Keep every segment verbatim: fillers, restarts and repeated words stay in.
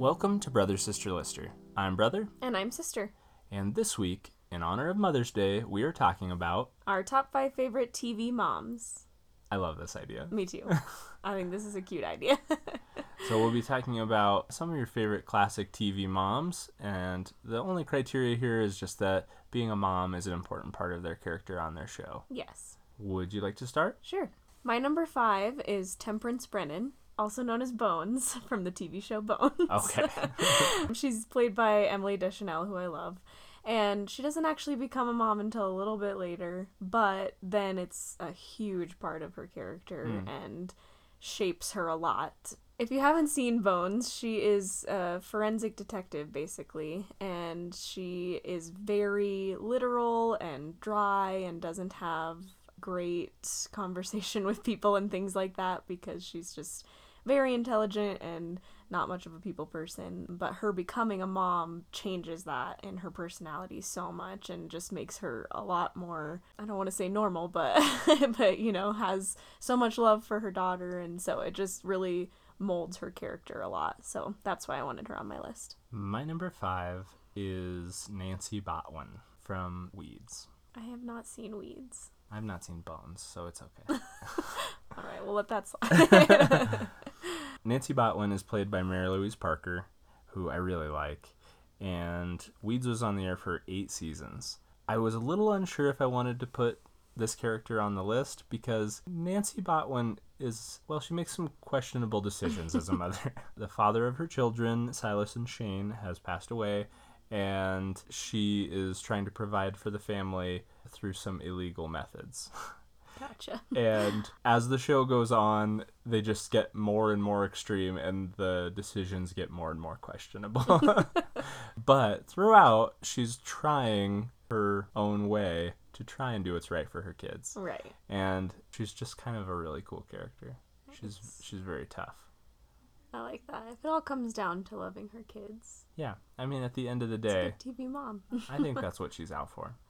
Welcome to Brother Sister Lister. I'm Brother. And I'm Sister. And this week, in honor of Mother's Day, we are talking about... our top five favorite T V moms. I love this idea. Me too. I think this is a cute idea. So we'll be talking about some of your favorite classic T V moms, and the only criteria here is just that being a mom is an important part of their character on their show. Yes. Would you like to start? Sure. My number five is Temperance Brennan, also known as Bones, from the T V show Bones. Okay. She's played by Emily Deschanel, who I love. And she doesn't actually become a mom until a little bit later, but then it's a huge part of her character mm. and shapes her a lot. If you haven't seen Bones, she is a forensic detective, basically, and she is very literal and dry and doesn't have great conversation with people and things like that because she's just very intelligent and not much of a people person. But her becoming a mom changes that in her personality so much and just makes her a lot more, I don't want to say normal, but but you know, has so much love for her daughter, and so it just really molds her character a lot. So that's why I wanted her on my list. My number five is Nancy Botwin from Weeds. I have not seen Weeds. I've not seen Bones, so it's okay. All right, we'll let that slide. Nancy Botwin is played by Mary Louise Parker, who I really like, and Weeds was on the air for eight seasons. I was a little unsure if I wanted to put this character on the list because Nancy Botwin is, well, she makes some questionable decisions as a mother. The father of her children, Silas and Shane, has passed away, and she is trying to provide for the family through some illegal methods. Gotcha. And as the show goes on, they just get more and more extreme, and the decisions get more and more questionable. But throughout, she's trying her own way to try and do what's right for her kids. Right. And she's just kind of a really cool character. She's she's very tough. I like that. If it all comes down to loving her kids. Yeah. I mean, at the end of the day, it's a good T V mom. I think that's what she's out for.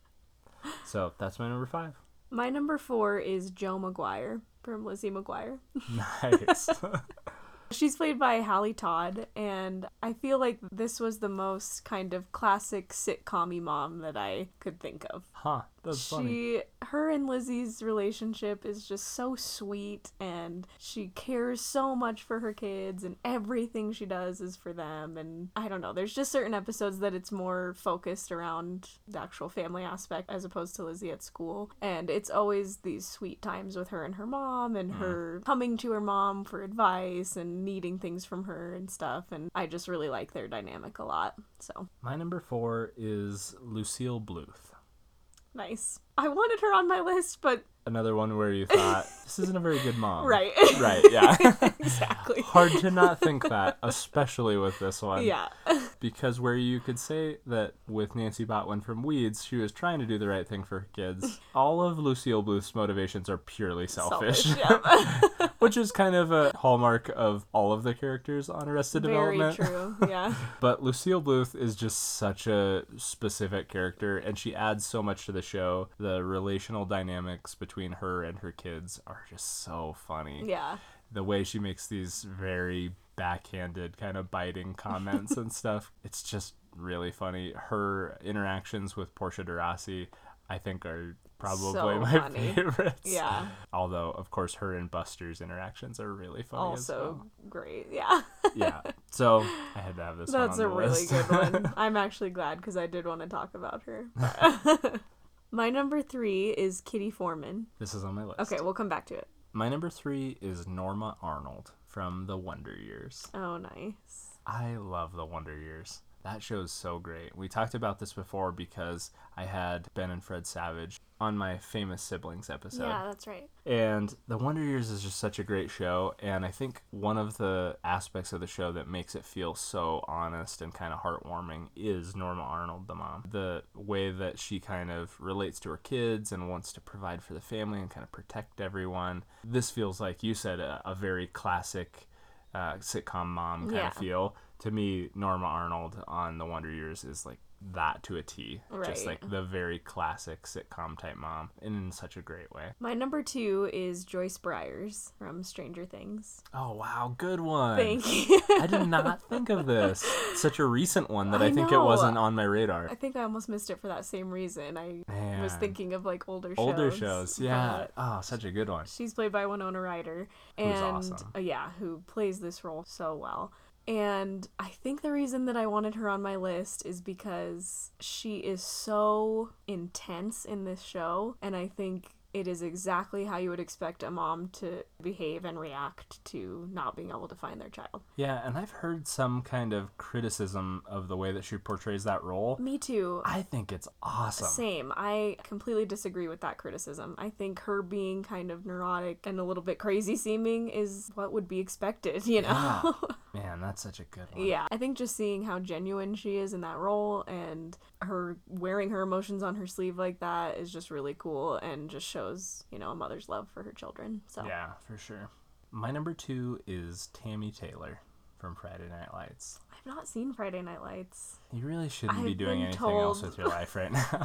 So that's my number five. My number four is Jo Maguire from Lizzie McGuire. Nice. She's played by Hallie Todd, and I feel like this was the most kind of classic sitcom-y mom that I could think of. Huh, that's she, funny. Her and Lizzie's relationship is just so sweet, and she cares so much for her kids, and everything she does is for them, and I don't know, there's just certain episodes that it's more focused around the actual family aspect as opposed to Lizzie at school, and it's always these sweet times with her and her mom, and mm. her coming to her mom for advice, and needing things from her and stuff, and I just really like their dynamic a lot. So my number four is Lucille Bluth. Nice. I wanted her on my list, but another one where you thought, this isn't a very good mom. Right. Right, yeah. Exactly. Hard to not think that, especially with this one. Yeah. Because where you could say that with Nancy Botwin from Weeds, she was trying to do the right thing for her kids, all of Lucille Bluth's motivations are purely selfish. selfish yeah. Which is kind of a hallmark of all of the characters on Arrested Very Development. Very true, yeah. But Lucille Bluth is just such a specific character, and she adds so much to the show. The relational dynamics between her and her kids are just so funny. Yeah. The way she makes these very backhanded kind of biting comments and stuff, it's just really funny. Her interactions with Portia de Rossi, I think, are probably so my funny. favorites. Yeah. Although, of course, her and Buster's interactions are really funny also as well. Great, yeah. Yeah. So I had to have this That's one on a the really list. good one. I'm actually glad because I did want to talk about her. My number three is Kitty Foreman. This is on my list. Okay, we'll come back to it. My number three is Norma Arnold from The Wonder Years. Oh, nice. I love The Wonder Years. That show is so great. We talked about this before because I had Ben and Fred Savage on my Famous Siblings episode. Yeah, that's right. And The Wonder Years is just such a great show, and I think one of the aspects of the show that makes it feel so honest and kind of heartwarming is Norma Arnold, the mom. The way that she kind of relates to her kids and wants to provide for the family and kind of protect everyone. This feels like, you said, a, a very classic uh, sitcom mom kind yeah. of feel. To me, Norma Arnold on The Wonder Years is like that to a T. Right. Just like the very classic sitcom type mom in such a great way. My number two is Joyce Byers from Stranger Things. Oh, wow. Good one. Thank you. I did not think of this. Such a recent one that I, I think know. it wasn't on my radar. I think I almost missed it for that same reason. I Man. was thinking of like older shows. Older shows, yeah. but Oh, such a good one. She's played by Winona Ryder. Who's and awesome. uh, yeah, who plays this role so well. And I think the reason that I wanted her on my list is because she is so intense in this show, and I think it is exactly how you would expect a mom to behave and react to not being able to find their child. Yeah, and I've heard some kind of criticism of the way that she portrays that role. Me too. I think it's awesome. Same. I completely disagree with that criticism. I think her being kind of neurotic and a little bit crazy seeming is what would be expected, you know? Yeah. Man, that's such a good one. Yeah. I think just seeing how genuine she is in that role and her wearing her emotions on her sleeve like that is just really cool and just shows, you know, a mother's love for her children. So Yeah, for sure. My number two is Tammy Taylor from Friday Night Lights. I've not seen Friday Night Lights. You really shouldn't I've be doing been anything else told- with your life right now.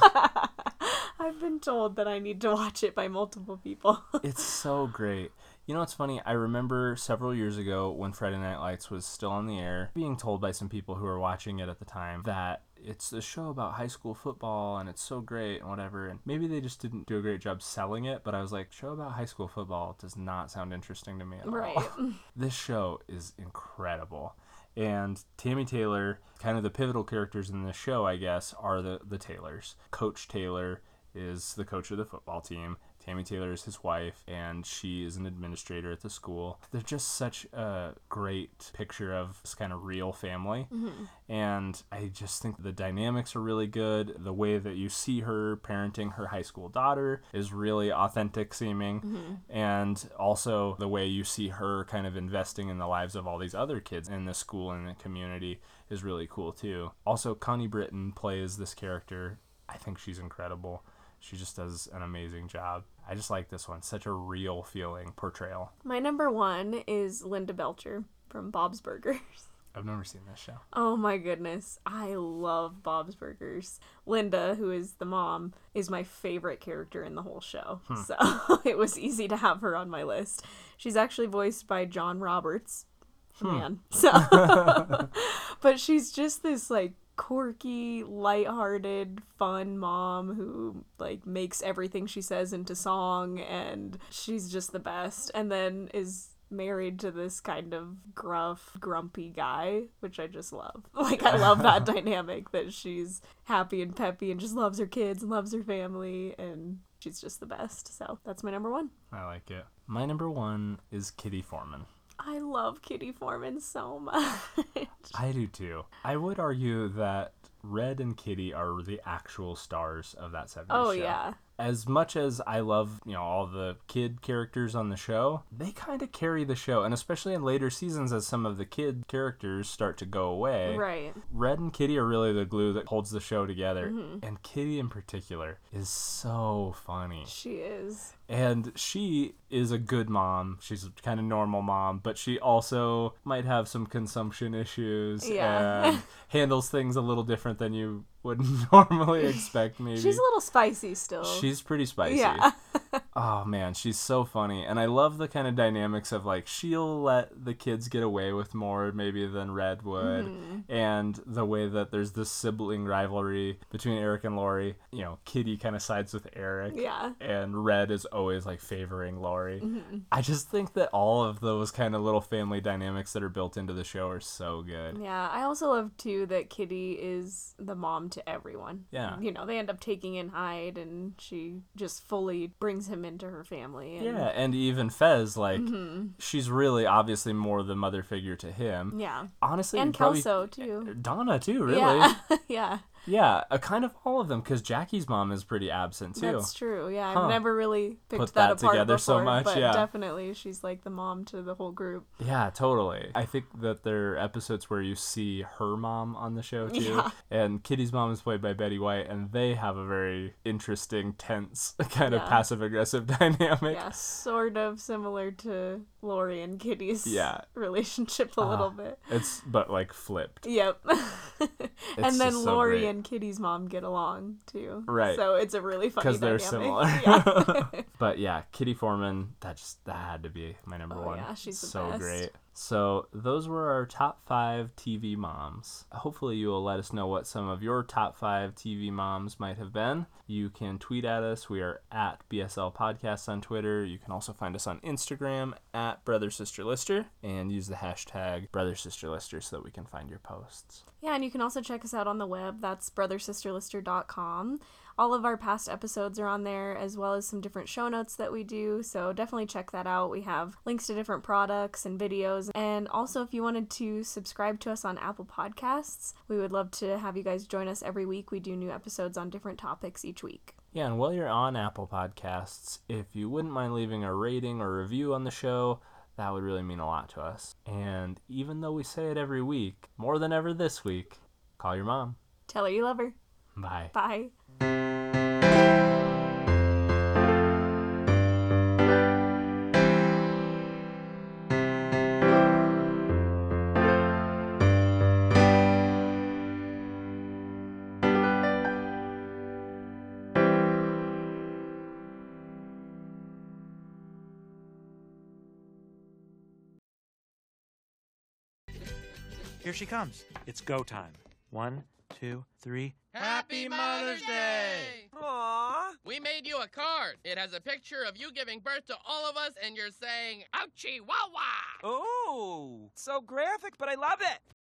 I've been told that I need to watch it by multiple people. It's so great. You know what's funny? I remember several years ago when Friday Night Lights was still on the air, being told by some people who were watching it at the time that it's a show about high school football and it's so great and whatever. And maybe they just didn't do a great job selling it, but I was like, show about high school football does not sound interesting to me at Right. all. This show is incredible. And Tammy Taylor, kind of the pivotal characters in this show, I guess, are the, the Taylors. Coach Taylor is the coach of the football team. Tammy Taylor is his wife, and she is an administrator at the school. They're just such a great picture of this kind of real family. Mm-hmm. And I just think the dynamics are really good. The way that you see her parenting her high school daughter is really authentic seeming. Mm-hmm. And also the way you see her kind of investing in the lives of all these other kids in the school and the community is really cool too. Also, Connie Britton plays this character. I think she's incredible. She just does an amazing job. I just like this one. Such a real feeling portrayal. My number one is Linda Belcher from Bob's Burgers. I've never seen this show. Oh my goodness. I love Bob's Burgers. Linda, who is the mom, is my favorite character in the whole show. Hmm. So it was easy to have her on my list. She's actually voiced by John Roberts. The Hmm. man. So but she's just this like quirky, lighthearted, fun mom who like makes everything she says into song, and she's just the best. And then is married to this kind of gruff, grumpy guy, which I just love. Like, I love that dynamic that she's happy and peppy and just loves her kids and loves her family, and she's just the best. So that's my number one. I like it. My number one is Kitty Foreman. I love Kitty Foreman so much. I do too. I would argue that Red and Kitty are the actual stars of that seventies Oh, show. yeah. As much as I love, you know, all the kid characters on the show, they kind of carry the show. And especially in later seasons as some of the kid characters start to go away. Right. Red and Kitty are really the glue that holds the show together. Mm-hmm. And Kitty in particular is so funny. She is. And she is a good mom. She's a kind of normal mom, but she also might have some consumption issues Yeah. and handles things a little different than you would normally expect, maybe. She's a little spicy still. She's pretty spicy. Yeah. Oh, man, she's so funny. And I love the kind of dynamics of, like, she'll let the kids get away with more, maybe, than Red would. Mm-hmm. And the way that there's this sibling rivalry between Eric and Lori. You know, Kitty kind of sides with Eric. Yeah. And Red is always, like, favoring Lori. Mm-hmm. I just think that all of those kind of little family dynamics that are built into the show are so good. Yeah, I also love, too, that Kitty is the mom to everyone. Yeah. You know, they end up taking in Hyde, and she just fully brings him into her family. And... Yeah, and even Fez, like, Mm-hmm. she's really obviously more the mother figure to him. Yeah. Honestly, And probably Kelso, too. Donna, too, really. Yeah. Yeah. Yeah, a kind of all of them, because Jackie's mom is pretty absent, too. That's true. Yeah, Huh. I've never really picked Put that, that apart together before, so much, but yeah. definitely she's like the mom to the whole group. Yeah, totally. I think that there are episodes where you see her mom on the show, too. Yeah. And Kitty's mom is played by Betty White, and they have a very interesting, tense, kind of Yeah. passive-aggressive dynamic. Yeah, sort of similar to Lori and Kitty's Yeah. relationship a Ah. little bit. It's, but, like, flipped. Yep. And then just so Lori great. and Kitty's mom get along too. Right. So it's a really funny Because dynamic. they're similar. Yeah. But yeah, Kitty Foreman, that just that had to be my number Oh, one. yeah, she's the so best. great. So those were our top five T V moms. Hopefully you will let us know what some of your top five T V moms might have been. You can tweet at us. We are at B S L Podcasts on Twitter. You can also find us on Instagram at Brother Sister Lister and use the hashtag Brother Sister Lister so that we can find your posts. Yeah, and you can also check us out on the web. That's brother sister lister dot com. All of our past episodes are on there, as well as some different show notes that we do, so definitely check that out. We have links to different products and videos, and also if you wanted to subscribe to us on Apple Podcasts, we would love to have you guys join us every week. We do new episodes on different topics each week. Yeah, and while you're on Apple Podcasts, if you wouldn't mind leaving a rating or review on the show, that would really mean a lot to us. And even though we say it every week, more than ever this week, call your mom. Tell her you love her. Bye. Bye. Here she comes. It's go time. One, two, three. Happy Mother's Day! Aww. We made you a card. It has a picture of you giving birth to all of us, and you're saying, ouchie, wah wah! Oh, so graphic, but I love it.